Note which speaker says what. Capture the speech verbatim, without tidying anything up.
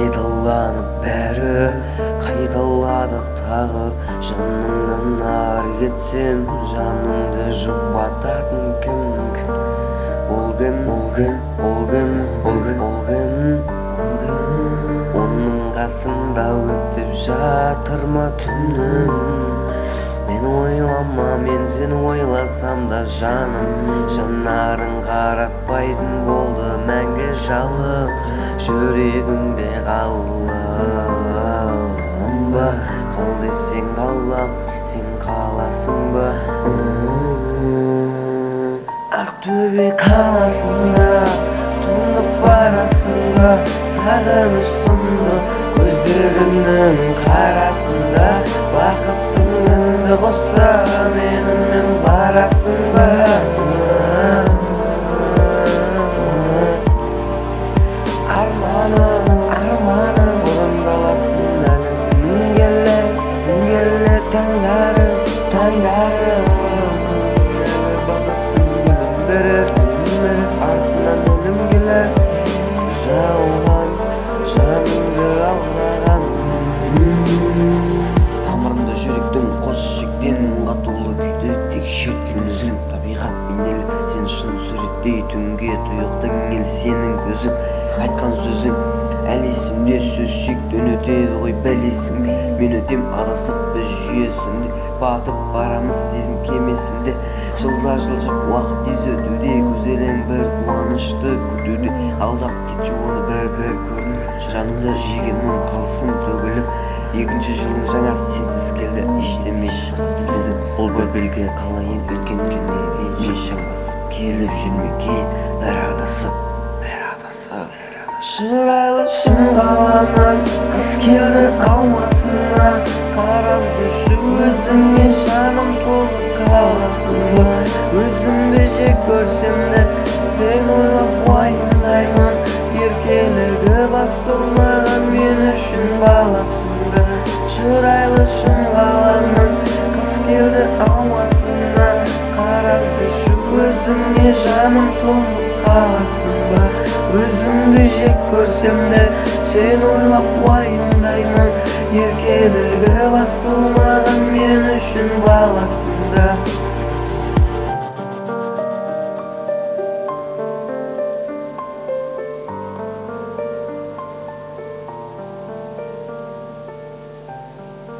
Speaker 1: Қайталанып бәрі қайталадық тағы. Жаныңнан ары кетсем жаныңды жұбататын кім кім? Ол кім, ол кім, ол кім, ол кім, ол кім, ол кім? Оның қасында өтіп жатыр ма түнім? Мен ойлама, мен сені ойласам да жаным, жанарың қаратпайтын болды мәңгі жалын. Жүрегіңде қалам ба? Қал десең қалам, сен қаласың ба? Ақтөбе қаласында тоңып барасың ба? Сағыныш сұмды көздеріңнің қарасында. Бақыттың үнді қоса менімен барасың ба? Арманым, арманым орындалатын әлі күнің келе, күн келе таңдарым, таңдарым. Бақыттың гүлін берер, берер артынан өлім келер. Жауған жаныңды алдаған, тамырында жүректің қос шектен қатулы күйді текшерткен өзің. Табиғат бейнелі сен шын суреттей түнге тұйықтың ел сенің көзің. Айтқан сөзің әлі есімде, сөз шектен өтеді ғой бәлесің. Мен өтем адасып біз жүйесінде батып барамыз сезім кемесінде. Жылдар жылжып уақыт тез өтуде, көзелең бір қуанышты күтуде. Алдап кетші оны бір-бір көрініп, жанымда жеген мұң қалсын төгіліп. Екінші жылың жаңа сенсіз келді, ештеме жасатсыз. Бұл бір белгі қалайын өткен күнде еш шамасып келіп жүрме кейін бір адасып, бір адасып. Шырайлы шын қаламын қыз келді алмасына. Қарап жүрші өзіңе жаным толып қаласың ба? Өзімді жек көрсем де сен ойлап уайымдаймын. Еркелігі басылмаған мен үшін баласыңды. Шырайлы шын қаламын қыз келді алмасына. Қарап жүрші өзіңе жаным толып қаласың ба? Өзімді жек көрсем де сен ойлап уайымдаймын. Еркелігі басылмаған мен үшін баласыңда.